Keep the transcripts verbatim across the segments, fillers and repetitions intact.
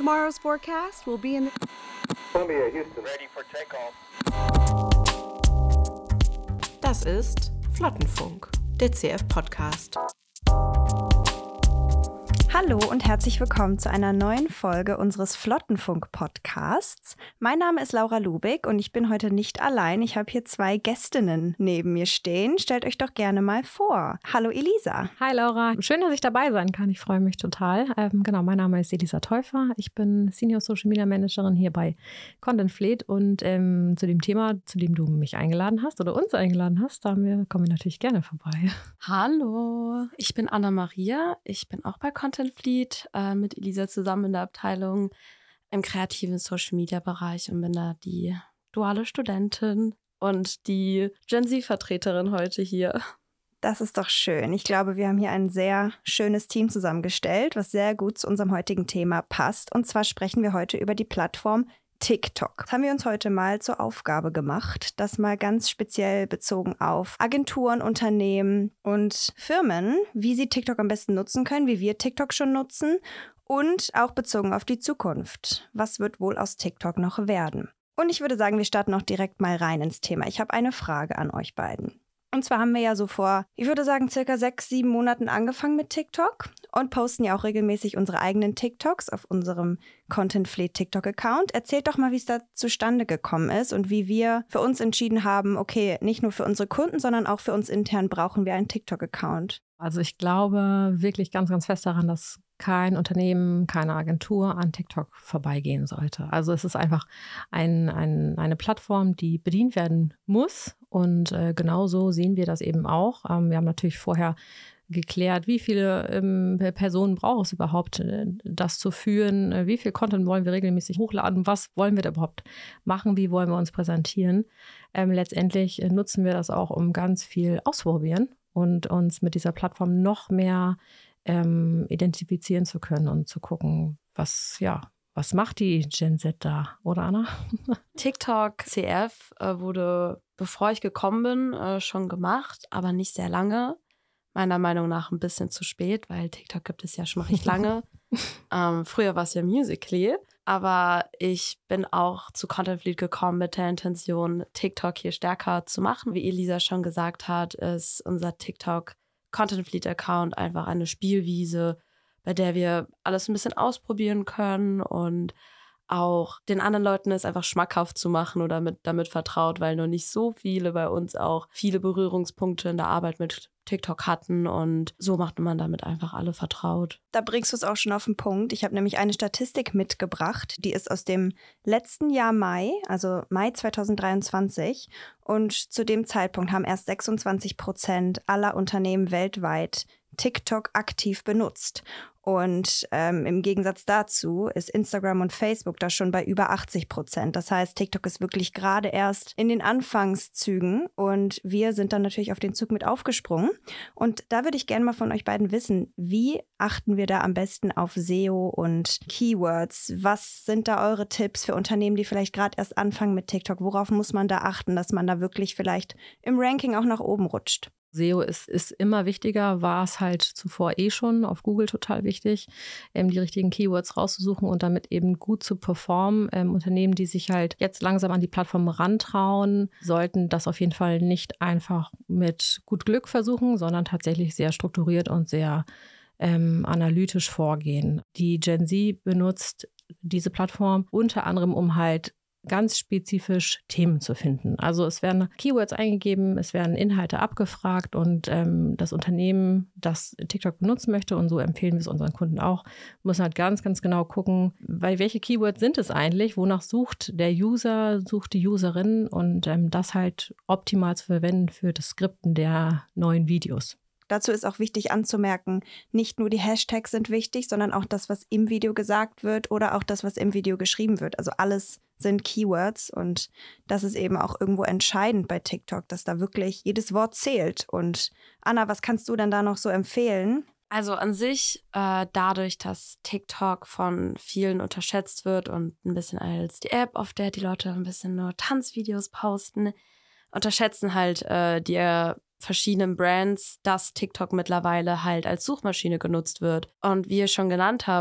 Tomorrow's forecast will be in the Columbia, Houston. Ready for takeoff. Das ist Flottenfunk, der C F-Podcast. Hallo und herzlich willkommen zu einer neuen Folge unseres Flottenfunk-Podcasts. Mein Name ist Laura Lubig und ich bin heute nicht allein. Ich habe hier zwei Gästinnen neben mir stehen. Stellt euch doch gerne mal vor. Hallo Elisa. Hi Laura, schön, dass ich dabei sein kann. Ich freue mich total. Ähm, genau, mein Name ist Elisa Täufer. Ich bin Senior Social Media Managerin hier bei Content Fleet und ähm, zu dem Thema, zu dem du mich eingeladen hast oder uns eingeladen hast, da wir, kommen wir natürlich gerne vorbei. Hallo, ich bin Anna-Maria. Ich bin auch bei Content Fleet äh, mit Elisa zusammen in der Abteilung im kreativen Social-Media-Bereich und bin da die duale Studentin und die Gen Z-Vertreterin heute hier. Das ist doch schön. Ich glaube, wir haben hier ein sehr schönes Team zusammengestellt, was sehr gut zu unserem heutigen Thema passt. Und zwar sprechen wir heute über die Plattform TikTok. Das haben wir uns heute mal zur Aufgabe gemacht, das mal ganz speziell bezogen auf Agenturen, Unternehmen und Firmen, wie sie TikTok am besten nutzen können, wie wir TikTok schon nutzen und auch bezogen auf die Zukunft. Was wird wohl aus TikTok noch werden? Und ich würde sagen, wir starten auch direkt mal rein ins Thema. Ich habe eine Frage an euch beiden. Und zwar haben wir ja so vor, ich würde sagen, circa sechs, sieben Monaten angefangen mit TikTok und posten ja auch regelmäßig unsere eigenen TikToks auf unserem Content Fleet TikTok-Account. Erzählt doch mal, wie es da zustande gekommen ist und wie wir für uns entschieden haben, okay, nicht nur für unsere Kunden, sondern auch für uns intern brauchen wir einen TikTok-Account. Also ich glaube wirklich ganz, ganz fest daran, dass kein Unternehmen, keine Agentur an TikTok vorbeigehen sollte. Also es ist einfach ein, ein, eine Plattform, die bedient werden muss. Und äh, genauso sehen wir das eben auch. Ähm, wir haben natürlich vorher geklärt, wie viele ähm, Personen braucht es überhaupt, äh, das zu führen, äh, wie viel Content wollen wir regelmäßig hochladen, was wollen wir da überhaupt machen, wie wollen wir uns präsentieren. Ähm, letztendlich äh, nutzen wir das auch, um ganz viel auszuprobieren und uns mit dieser Plattform noch mehr ähm, identifizieren zu können und zu gucken, was, ja, was macht die Gen Z da, oder Anna? TikTok C F äh, wurde, bevor ich gekommen bin, äh, schon gemacht, aber nicht sehr lange. Meiner Meinung nach ein bisschen zu spät, weil TikTok gibt es ja schon recht lange. ähm, früher war es ja Musical.ly, aber ich bin auch zu Content Fleet gekommen mit der Intention, TikTok hier stärker zu machen. Wie Elisa schon gesagt hat, ist unser TikTok Content Fleet Account einfach eine Spielwiese, bei der wir alles ein bisschen ausprobieren können und auch den anderen Leuten es einfach schmackhaft zu machen oder mit, damit vertraut, weil noch nicht so viele bei uns auch viele Berührungspunkte in der Arbeit mit TikTok hatten und so macht man damit einfach alle vertraut. Da bringst du es auch schon auf den Punkt. Ich habe nämlich eine Statistik mitgebracht, die ist aus dem letzten Jahr Mai, also Mai zwanzig dreiundzwanzig. Und zu dem Zeitpunkt haben erst sechsundzwanzig Prozent aller Unternehmen weltweit TikTok aktiv benutzt. Und ähm, im Gegensatz dazu ist Instagram und Facebook da schon bei über achtzig Prozent. Das heißt, TikTok ist wirklich gerade erst in den Anfangszügen und wir sind dann natürlich auf den Zug mit aufgesprungen. Und da würde ich gerne mal von euch beiden wissen, wie achten wir da am besten auf S E O und Keywords? Was sind da eure Tipps für Unternehmen, die vielleicht gerade erst anfangen mit TikTok? Worauf muss man da achten, dass man da wirklich vielleicht im Ranking auch nach oben rutscht? S E O ist, ist immer wichtiger, war es halt zuvor eh schon auf Google total wichtig, ähm, die richtigen Keywords rauszusuchen und damit eben gut zu performen. Ähm, Unternehmen, die sich halt jetzt langsam an die Plattform rantrauen, sollten das auf jeden Fall nicht einfach mit gut Glück versuchen, sondern tatsächlich sehr strukturiert und sehr ähm, analytisch vorgehen. Die Gen Z benutzt diese Plattform unter anderem, um halt ganz spezifisch Themen zu finden. Also es werden Keywords eingegeben, es werden Inhalte abgefragt und ähm, das Unternehmen, das TikTok benutzen möchte, und so empfehlen wir es unseren Kunden auch, muss halt ganz, ganz genau gucken, weil welche Keywords sind es eigentlich, wonach sucht der User, sucht die Userin und ähm, das halt optimal zu verwenden für das Skripten der neuen Videos. Dazu ist auch wichtig anzumerken, nicht nur die Hashtags sind wichtig, sondern auch das, was im Video gesagt wird oder auch das, was im Video geschrieben wird. Also alles sind Keywords und das ist eben auch irgendwo entscheidend bei TikTok, dass da wirklich jedes Wort zählt. Und Anna, was kannst du denn da noch so empfehlen? Also an sich, äh, dadurch, dass TikTok von vielen unterschätzt wird und ein bisschen als die App, auf der die Leute ein bisschen nur Tanzvideos posten, unterschätzen halt äh, die äh, verschiedenen Brands, dass TikTok mittlerweile halt als Suchmaschine genutzt wird. Und wie ihr schon genannt habt,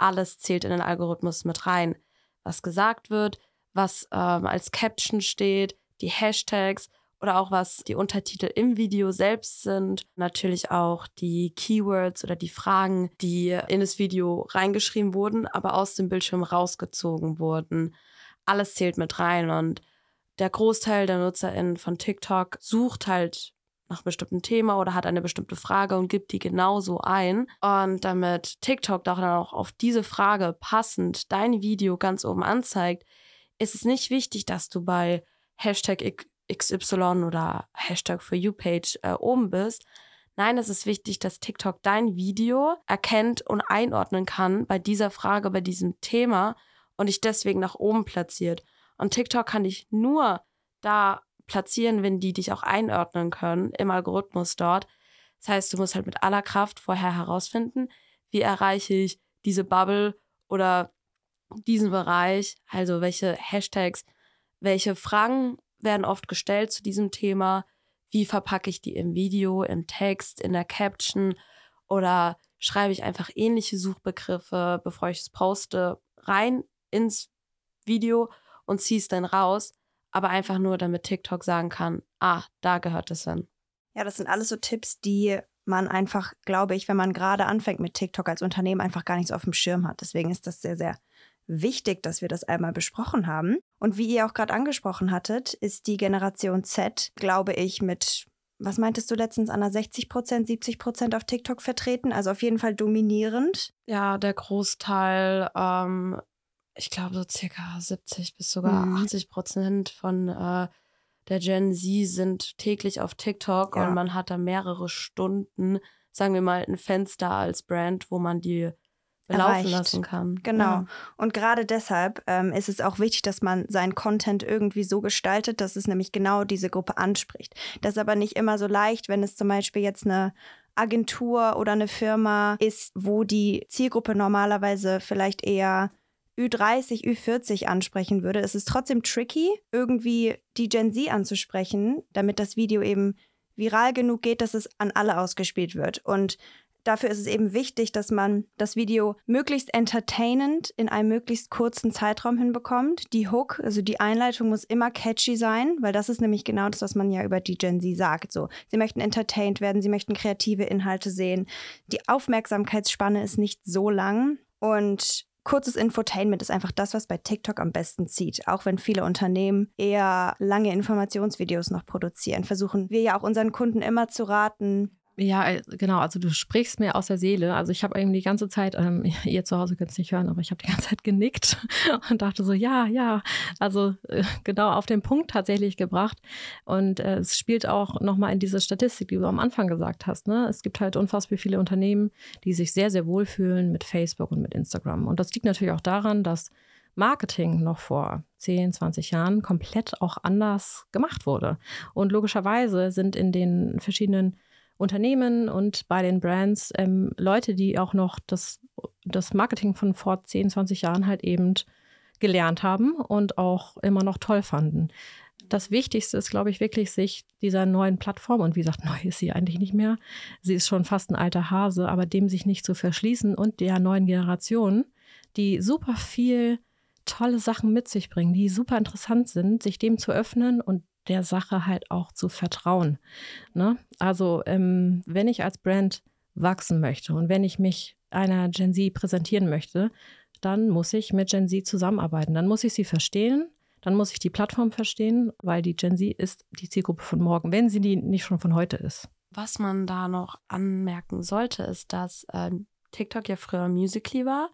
alles zählt in den Algorithmus mit rein. Was gesagt wird, was ähm, als Caption steht, die Hashtags oder auch was die Untertitel im Video selbst sind. Natürlich auch die Keywords oder die Fragen, die in das Video reingeschrieben wurden, aber aus dem Bildschirm rausgezogen wurden. Alles zählt mit rein und der Großteil der NutzerInnen von TikTok sucht halt nach einem bestimmten Thema oder hat eine bestimmte Frage und gibt die genauso ein. Und damit TikTok dann auch auf diese Frage passend dein Video ganz oben anzeigt, ist es nicht wichtig, dass du bei Hashtag X Y oder Hashtag For You Page äh, oben bist. Nein, es ist wichtig, dass TikTok dein Video erkennt und einordnen kann bei dieser Frage, bei diesem Thema und dich deswegen nach oben platziert. Und TikTok kann dich nur da platzieren, wenn die dich auch einordnen können im Algorithmus dort. Das heißt, du musst halt mit aller Kraft vorher herausfinden, wie erreiche ich diese Bubble oder diesen Bereich, also welche Hashtags, welche Fragen werden oft gestellt zu diesem Thema, wie verpacke ich die im Video, im Text, in der Caption oder schreibe ich einfach ähnliche Suchbegriffe, bevor ich es poste, rein ins Video und ziehe es dann raus, aber einfach nur, damit TikTok sagen kann, ah, da gehört es hin. Ja, das sind alles so Tipps, die man einfach, glaube ich, wenn man gerade anfängt mit TikTok als Unternehmen, einfach gar nichts auf dem Schirm hat. Deswegen ist das sehr, sehr wichtig, dass wir das einmal besprochen haben. Und wie ihr auch gerade angesprochen hattet, ist die Generation Z, glaube ich, mit, was meintest du letztens, Anna, sechzig Prozent, siebzig Prozent auf TikTok vertreten? Also auf jeden Fall dominierend. Ja, der Großteil, ähm, ich glaube so circa siebzig bis sogar mhm. achtzig Prozent von äh, der Gen Z sind täglich auf TikTok ja. und man hat da mehrere Stunden, sagen wir mal, ein Fenster als Brand, wo man die laufen lassen kann. Genau. Ja. Und gerade deshalb ähm, ist es auch wichtig, dass man seinen Content irgendwie so gestaltet, dass es nämlich genau diese Gruppe anspricht. Das ist aber nicht immer so leicht, wenn es zum Beispiel jetzt eine Agentur oder eine Firma ist, wo die Zielgruppe normalerweise vielleicht eher Ü dreißig, Ü vierzig ansprechen würde. Es ist trotzdem tricky, irgendwie die Gen Z anzusprechen, damit das Video eben viral genug geht, dass es an alle ausgespielt wird. Und dafür ist es eben wichtig, dass man das Video möglichst entertainend in einem möglichst kurzen Zeitraum hinbekommt. Die Hook, also die Einleitung muss immer catchy sein, weil das ist nämlich genau das, was man ja über die Gen Z sagt. So, sie möchten entertained werden, sie möchten kreative Inhalte sehen. Die Aufmerksamkeitsspanne ist nicht so lang und kurzes Infotainment ist einfach das, was bei TikTok am besten zieht. Auch wenn viele Unternehmen eher lange Informationsvideos noch produzieren, versuchen wir ja auch unseren Kunden immer zu raten. Ja, genau. Also du sprichst mir aus der Seele. Also ich habe eben die ganze Zeit, ähm, ihr zu Hause könnt es nicht hören, aber ich habe die ganze Zeit genickt und dachte so, ja, ja. Also äh, genau auf den Punkt tatsächlich gebracht. Und äh, es spielt auch nochmal in diese Statistik, die du am Anfang gesagt hast. Ne? Es gibt halt unfassbar viele Unternehmen, die sich sehr, sehr wohlfühlen mit Facebook und mit Instagram. Und das liegt natürlich auch daran, dass Marketing noch vor zehn, zwanzig Jahren komplett auch anders gemacht wurde. Und logischerweise sind in den verschiedenen Unternehmen und bei den Brands ähm, Leute, die auch noch das, das Marketing von vor zehn, zwanzig Jahren halt eben gelernt haben und auch immer noch toll fanden. Das Wichtigste ist, glaube ich, wirklich, sich dieser neuen Plattform, und wie gesagt, neu ist sie eigentlich nicht mehr, sie ist schon fast ein alter Hase, aber dem sich nicht zu verschließen und der neuen Generation, die super viel tolle Sachen mit sich bringen, die super interessant sind, sich dem zu öffnen und der Sache halt auch zu vertrauen. Ne? Also ähm, wenn ich als Brand wachsen möchte und wenn ich mich einer Gen Z präsentieren möchte, dann muss ich mit Gen Z zusammenarbeiten. Dann muss ich sie verstehen, dann muss ich die Plattform verstehen, weil die Gen Z ist die Zielgruppe von morgen, wenn sie die nicht schon von heute ist. Was man da noch anmerken sollte, ist, dass äh, TikTok ja früher Musical.ly war.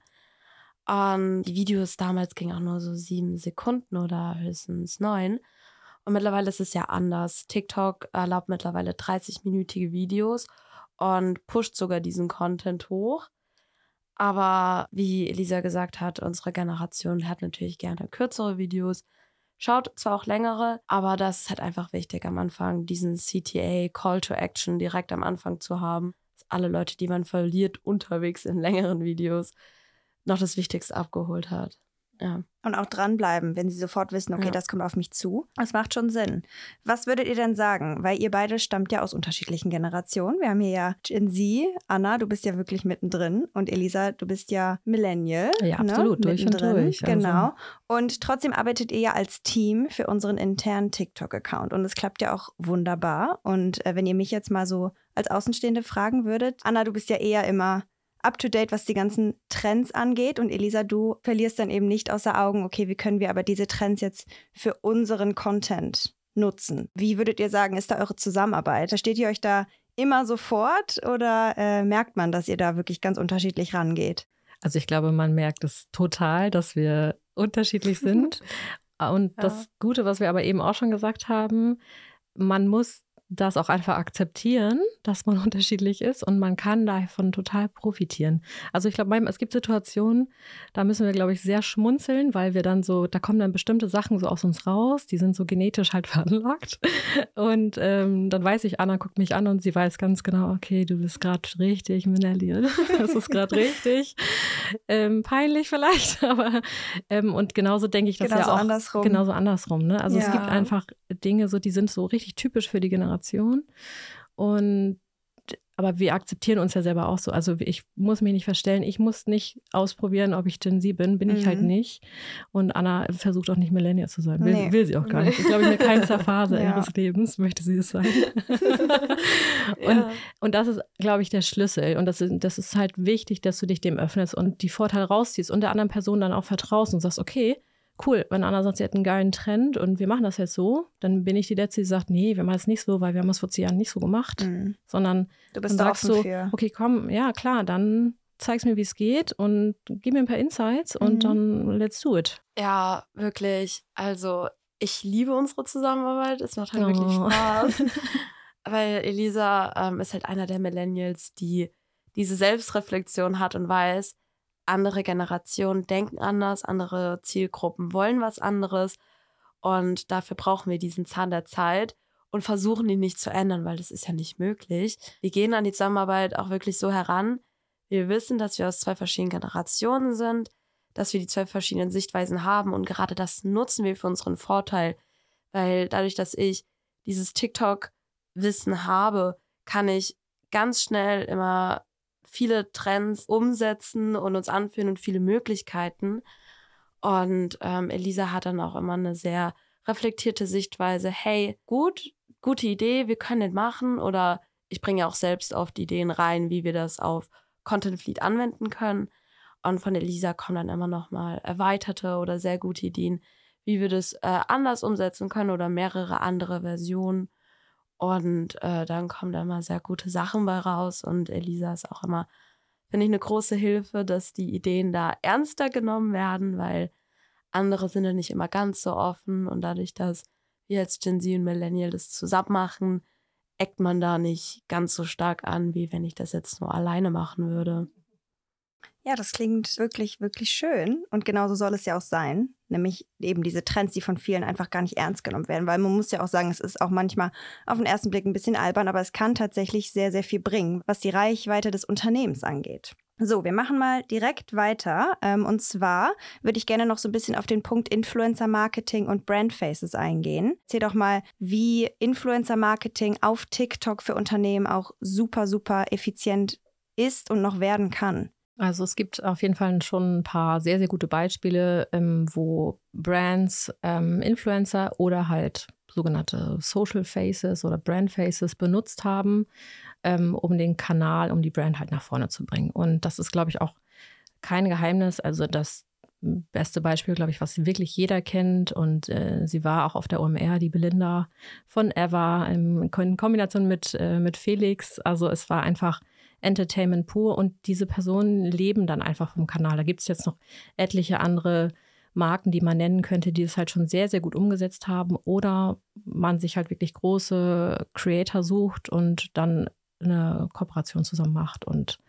Und die Videos damals gingen auch nur so sieben Sekunden oder höchstens neun. Und mittlerweile ist es ja anders. TikTok erlaubt mittlerweile dreißig-minütige Videos und pusht sogar diesen Content hoch. Aber wie Elisa gesagt hat, unsere Generation hat natürlich gerne kürzere Videos. Schaut zwar auch längere, aber das ist halt einfach wichtig am Anfang, diesen C T A, Call to Action direkt am Anfang zu haben. Dass alle Leute, die man verliert unterwegs in längeren Videos, noch das Wichtigste abgeholt hat. Ja. Und auch dranbleiben, wenn sie sofort wissen, okay, Ja. das kommt auf mich zu. Das macht schon Sinn. Was würdet ihr denn sagen? Weil ihr beide stammt ja aus unterschiedlichen Generationen. Wir haben hier ja Gen Z. Anna, du bist ja wirklich mittendrin. Und Elisa, du bist ja Millennial. Ja, ne? absolut, durch und Mittendrin. durch, also. Genau. Und trotzdem arbeitet ihr ja als Team für unseren internen TikTok-Account. Und es klappt ja auch wunderbar. Und äh, wenn ihr mich jetzt mal so als Außenstehende fragen würdet, Anna, du bist ja eher immer up-to-date, was die ganzen Trends angeht. Und Elisa, du verlierst dann eben nicht außer Augen, okay, wie können wir aber diese Trends jetzt für unseren Content nutzen? Wie würdet ihr sagen, ist da eure Zusammenarbeit? Versteht ihr euch da immer sofort oder äh, merkt man, dass ihr da wirklich ganz unterschiedlich rangeht? Also ich glaube, man merkt es total, dass wir unterschiedlich sind. Und Ja. das Gute, was wir aber eben auch schon gesagt haben, man muss das auch einfach akzeptieren, dass man unterschiedlich ist und man kann davon total profitieren. Also ich glaube, manchmal, es gibt Situationen, da müssen wir, glaube ich, sehr schmunzeln, weil wir dann so, da kommen dann bestimmte Sachen so aus uns raus, die sind so genetisch halt veranlagt. Und ähm, dann weiß ich, Anna guckt mich an und sie weiß ganz genau, okay, du bist gerade richtig Millennial. Das ist gerade richtig ähm, peinlich vielleicht, aber ähm, und genauso denke ich das Genauso ja auch. andersrum. Genauso andersrum. Ne? Also Ja. es gibt einfach Dinge, so die sind so richtig typisch für die Generation. Und aber wir akzeptieren uns ja selber auch so. Also ich muss mich nicht verstellen. Ich muss nicht ausprobieren, ob ich Gen Z bin. Bin ich Mhm. halt nicht. Und Anna versucht auch nicht Millennial zu sein. Will, Nee. will sie auch gar nicht. Ich glaube, in der keinster Phase Ja. ihres Lebens möchte sie es sein. und, Ja. und das ist, glaube ich, der Schlüssel. Und das ist, das ist halt wichtig, dass du dich dem öffnest und die Vorteile rausziehst und der anderen Person dann auch vertraust und sagst, okay, cool, wenn Anna sagt, sie hat einen geilen Trend und wir machen das jetzt so, dann bin ich die Letzte, die sagt, nee, wir machen es nicht so, weil wir haben es vor zehn Jahren nicht so gemacht, Mhm. sondern Du bist dann da sagst offen du, für. okay, komm, ja klar, dann zeig's mir, wie es geht und gib mir ein paar Insights und Mhm. dann let's do it. Ja, wirklich. Also ich liebe unsere Zusammenarbeit. Es macht halt wirklich Oh. Spaß. Weil Elisa ähm, ist halt einer der Millennials, die diese Selbstreflexion hat und weiß, andere Generationen denken anders, andere Zielgruppen wollen was anderes. Und dafür brauchen wir diesen Zahn der Zeit und versuchen ihn nicht zu ändern, weil das ist ja nicht möglich. Wir gehen an die Zusammenarbeit auch wirklich so heran. Wir wissen, dass wir aus zwei verschiedenen Generationen sind, dass wir die zwei verschiedenen Sichtweisen haben und gerade das nutzen wir für unseren Vorteil, weil dadurch, dass ich dieses TikTok-Wissen habe, kann ich ganz schnell immer viele Trends umsetzen und uns anführen und viele Möglichkeiten. Und ähm, Elisa hat dann auch immer eine sehr reflektierte Sichtweise. Hey, gut, gute Idee, wir können das machen. Oder ich bringe auch selbst oft Ideen rein, wie wir das auf Content Fleet anwenden können. Und von Elisa kommen dann immer noch mal erweiterte oder sehr gute Ideen, wie wir das äh, anders umsetzen können oder mehrere andere Versionen. Und äh, dann kommen da immer sehr gute Sachen bei raus. Und Elisa ist auch immer, finde ich, eine große Hilfe, dass die Ideen da ernster genommen werden, weil andere sind ja nicht immer ganz so offen. Und dadurch, dass wir als Gen Z und Millennial das zusammen machen, eckt man da nicht ganz so stark an, wie wenn ich das jetzt nur alleine machen würde. Ja, das klingt wirklich, wirklich schön. Und genauso soll es ja auch sein. Nämlich eben diese Trends, die von vielen einfach gar nicht ernst genommen werden. Weil man muss ja auch sagen, es ist auch manchmal auf den ersten Blick ein bisschen albern, aber es kann tatsächlich sehr, sehr viel bringen, was die Reichweite des Unternehmens angeht. So, wir machen mal direkt weiter. Ähm, und zwar würde ich gerne noch so ein bisschen auf den Punkt Influencer-Marketing und Brandfaces eingehen. Erzähl doch mal, wie Influencer-Marketing auf TikTok für Unternehmen auch super, super effizient ist und noch werden kann. Also es gibt auf jeden Fall schon ein paar sehr, sehr gute Beispiele, ähm, wo Brands, ähm, Influencer oder halt sogenannte Social Faces oder Brand Faces benutzt haben, ähm, um den Kanal, um die Brand halt nach vorne zu bringen. Und das ist, glaube ich, auch kein Geheimnis. Also das beste Beispiel, glaube ich, was wirklich jeder kennt. Und äh, sie war auch auf der O M R, die Belinda von Eva, in Kombination mit, äh, mit Felix. Also es war einfach Entertainment pur und diese Personen leben dann einfach vom Kanal. Da gibt es jetzt noch etliche andere Marken, die man nennen könnte, die es halt schon sehr, sehr gut umgesetzt haben oder man sich halt wirklich große Creator sucht und dann eine Kooperation zusammen macht und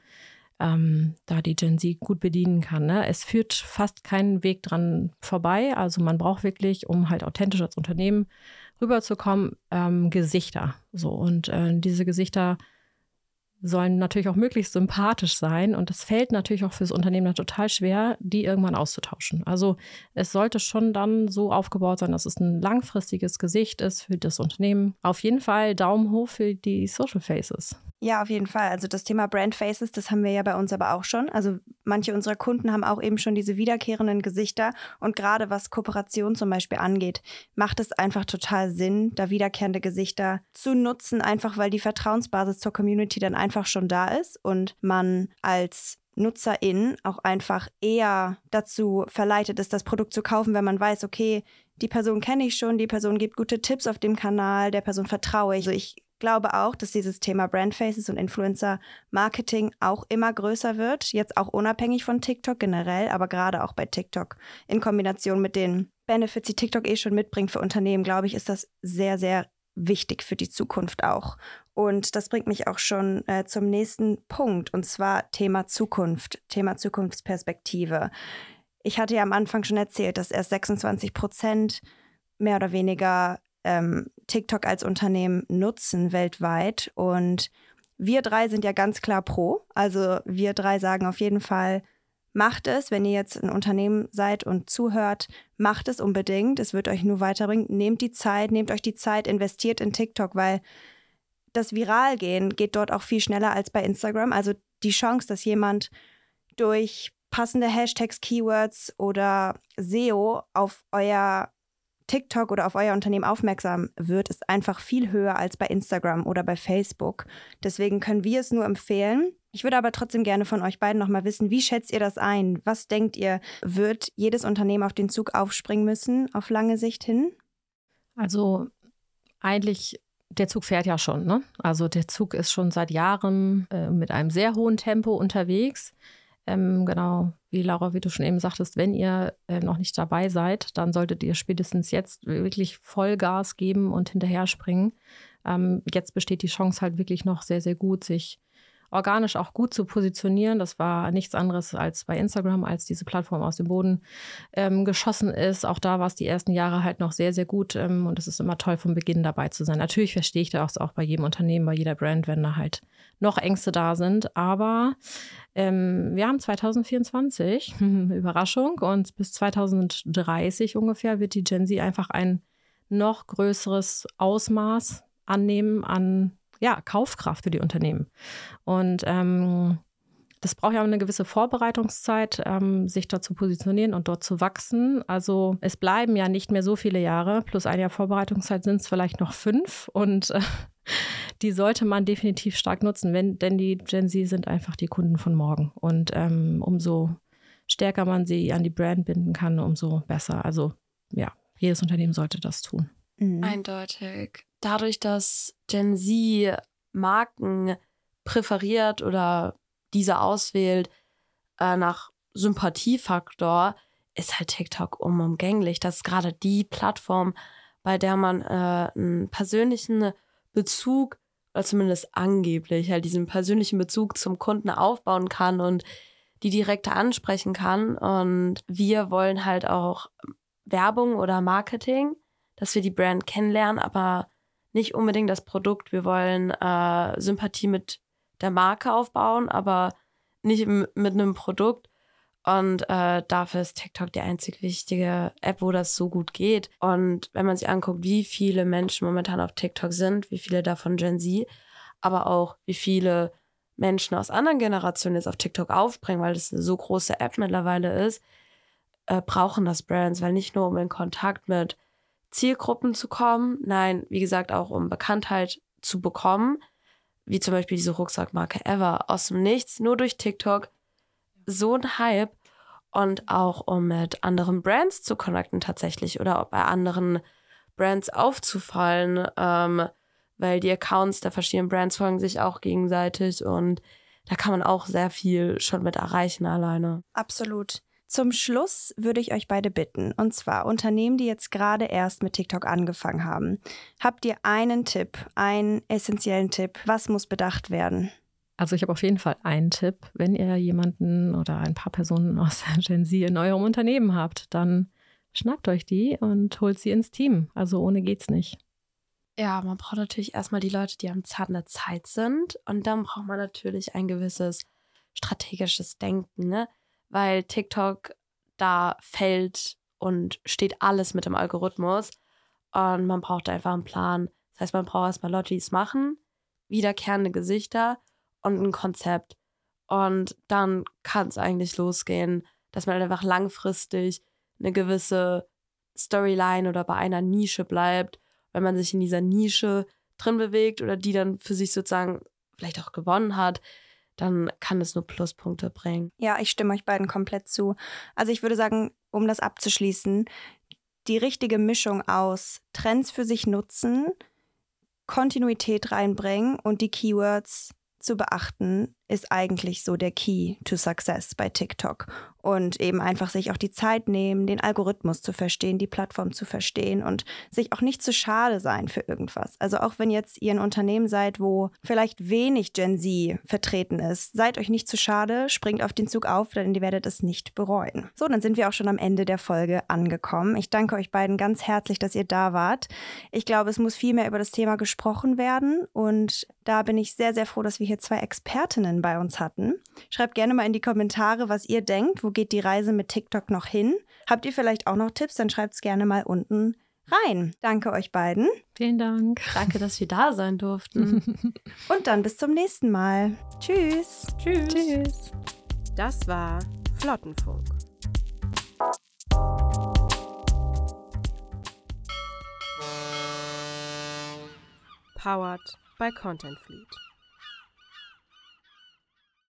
ähm, da die Gen Z gut bedienen kann. Ne? Es führt fast keinen Weg dran vorbei. Also man braucht wirklich, um halt authentisch als Unternehmen rüberzukommen, ähm, Gesichter. So und äh, diese Gesichter sollen natürlich auch möglichst sympathisch sein. Und es fällt natürlich auch fürs Unternehmen dann total schwer, die irgendwann auszutauschen. Also es sollte schon dann so aufgebaut sein, dass es ein langfristiges Gesicht ist für das Unternehmen. Auf jeden Fall Daumen hoch für die Social Faces. Ja, auf jeden Fall. Also das Thema Brand Faces, das haben wir ja bei uns aber auch schon. Also manche unserer Kunden haben auch eben schon diese wiederkehrenden Gesichter. Und gerade was Kooperation zum Beispiel angeht, macht es einfach total Sinn, da wiederkehrende Gesichter zu nutzen, einfach weil die Vertrauensbasis zur Community dann einfach schon da ist und man als NutzerInnen auch einfach eher dazu verleitet ist, das Produkt zu kaufen, wenn man weiß, okay, die Person kenne ich schon, die Person gibt gute Tipps auf dem Kanal, der Person vertraue ich. Also ich glaube auch, dass dieses Thema Brandfaces und Influencer-Marketing auch immer größer wird, jetzt auch unabhängig von TikTok generell, aber gerade auch bei TikTok. In Kombination mit den Benefits, die TikTok eh schon mitbringt für Unternehmen, glaube ich, ist das sehr, sehr wichtig für die Zukunft auch. Und das bringt mich auch schon äh, zum nächsten Punkt, und zwar Thema Zukunft, Thema Zukunftsperspektive. Ich hatte ja am Anfang schon erzählt, dass erst sechsundzwanzig Prozent mehr oder weniger ähm, TikTok als Unternehmen nutzen weltweit. Und wir drei sind ja ganz klar pro. Also wir drei sagen auf jeden Fall, macht es, wenn ihr jetzt ein Unternehmen seid und zuhört, macht es unbedingt. Es wird euch nur weiterbringen. Nehmt die Zeit, nehmt euch die Zeit, investiert in TikTok, weil das Viralgehen geht dort auch viel schneller als bei Instagram. Also die Chance, dass jemand durch passende Hashtags, Keywords oder S E O auf euer TikTok oder auf euer Unternehmen aufmerksam wird, ist einfach viel höher als bei Instagram oder bei Facebook. Deswegen können wir es nur empfehlen. Ich würde aber trotzdem gerne von euch beiden nochmal wissen, wie schätzt ihr das ein? Was denkt ihr, wird jedes Unternehmen auf den Zug aufspringen müssen, auf lange Sicht hin? Also eigentlich, der Zug fährt ja schon, ne? Also der Zug ist schon seit Jahren äh, mit einem sehr hohen Tempo unterwegs. Ähm, genau, wie Laura, wie du schon eben sagtest, wenn ihr äh, noch nicht dabei seid, dann solltet ihr spätestens jetzt wirklich Vollgas geben und hinterher springen. Ähm, jetzt besteht die Chance halt wirklich noch sehr, sehr gut, sich organisch auch gut zu positionieren. Das war nichts anderes als bei Instagram, als diese Plattform aus dem Boden ähm, geschossen ist. Auch da war es die ersten Jahre halt noch sehr, sehr gut ähm, und es ist immer toll, vom Beginn dabei zu sein. Natürlich verstehe ich das auch bei jedem Unternehmen, bei jeder Brand, wenn da halt noch Ängste da sind. Aber ähm, wir haben zwanzig vierundzwanzig, Überraschung, und bis zwanzig dreißig ungefähr wird die Gen Z einfach ein noch größeres Ausmaß annehmen an ja, Kaufkraft für die Unternehmen. Und ähm, das braucht ja eine gewisse Vorbereitungszeit, ähm, sich dort zu positionieren und dort zu wachsen. Also es bleiben ja nicht mehr so viele Jahre, plus ein Jahr Vorbereitungszeit sind es vielleicht noch fünf. Und äh, die sollte man definitiv stark nutzen, wenn, denn die Gen Z sind einfach die Kunden von morgen. Und ähm, umso stärker man sie an die Brand binden kann, umso besser. Also ja, jedes Unternehmen sollte das tun. Mhm. Eindeutig. Dadurch, dass Gen Z Marken präferiert oder diese auswählt äh, nach Sympathiefaktor, ist halt TikTok unumgänglich. Das ist gerade die Plattform, bei der man äh, einen persönlichen Bezug, oder zumindest angeblich, halt diesen persönlichen Bezug zum Kunden aufbauen kann und die direkt ansprechen kann. Und wir wollen halt auch Werbung oder Marketing, dass wir die Brand kennenlernen, aber nicht unbedingt das Produkt. Wir wollen äh, Sympathie mit der Marke aufbauen, aber nicht m- mit einem Produkt. Und äh, dafür ist TikTok die einzig wichtige App, wo das so gut geht. Und wenn man sich anguckt, wie viele Menschen momentan auf TikTok sind, wie viele davon Gen Z, aber auch wie viele Menschen aus anderen Generationen jetzt auf TikTok aufspringen, weil das eine so große App mittlerweile ist, äh, brauchen das Brands, weil nicht nur um in Kontakt mit Zielgruppen zu kommen, nein, wie gesagt, auch um Bekanntheit zu bekommen, wie zum Beispiel diese Rucksackmarke Ever, aus dem Nichts, nur durch TikTok, so ein Hype, und auch um mit anderen Brands zu connecten tatsächlich oder bei anderen Brands aufzufallen, ähm, weil die Accounts der verschiedenen Brands folgen sich auch gegenseitig und da kann man auch sehr viel schon mit erreichen alleine. Absolut. Zum Schluss würde ich euch beide bitten, und zwar Unternehmen, die jetzt gerade erst mit TikTok angefangen haben. Habt ihr einen Tipp, einen essentiellen Tipp? Was muss bedacht werden? Also ich habe auf jeden Fall einen Tipp. Wenn ihr jemanden oder ein paar Personen aus der Gen Z in eurem Unternehmen habt, dann schnappt euch die und holt sie ins Team. Also ohne geht's nicht. Ja, man braucht natürlich erstmal die Leute, die am Zahn der Zeit sind. Und dann braucht man natürlich ein gewisses strategisches Denken, ne? Weil TikTok, da fällt und steht alles mit dem Algorithmus. Und man braucht einfach einen Plan. Das heißt, man braucht erstmal Leute, die es machen, wiederkehrende Gesichter und ein Konzept. Und dann kann es eigentlich losgehen, dass man einfach langfristig eine gewisse Storyline oder bei einer Nische bleibt. Wenn man sich in dieser Nische drin bewegt oder die dann für sich sozusagen vielleicht auch gewonnen hat, dann kann es nur Pluspunkte bringen. Ja, ich stimme euch beiden komplett zu. Also ich würde sagen, um das abzuschließen, die richtige Mischung aus Trends für sich nutzen, Kontinuität reinbringen und die Keywords zu beachten, ist eigentlich so der Key to Success bei TikTok. Und eben einfach sich auch die Zeit nehmen, den Algorithmus zu verstehen, die Plattform zu verstehen und sich auch nicht zu schade sein für irgendwas. Also auch wenn jetzt ihr ein Unternehmen seid, wo vielleicht wenig Gen Z vertreten ist, seid euch nicht zu schade, springt auf den Zug auf, denn ihr werdet es nicht bereuen. So, dann sind wir auch schon am Ende der Folge angekommen. Ich danke euch beiden ganz herzlich, dass ihr da wart. Ich glaube, es muss viel mehr über das Thema gesprochen werden und da bin ich sehr, sehr froh, dass wir hier zwei Expertinnen bei uns hatten. Schreibt gerne mal in die Kommentare, was ihr denkt. Wo geht die Reise mit TikTok noch hin? Habt ihr vielleicht auch noch Tipps? Dann schreibt es gerne mal unten rein. Danke euch beiden. Vielen Dank. Danke, dass wir da sein durften. Und dann bis zum nächsten Mal. Tschüss. Tschüss. Tschüss. Das war Flottenfunk. Powered by Content Fleet.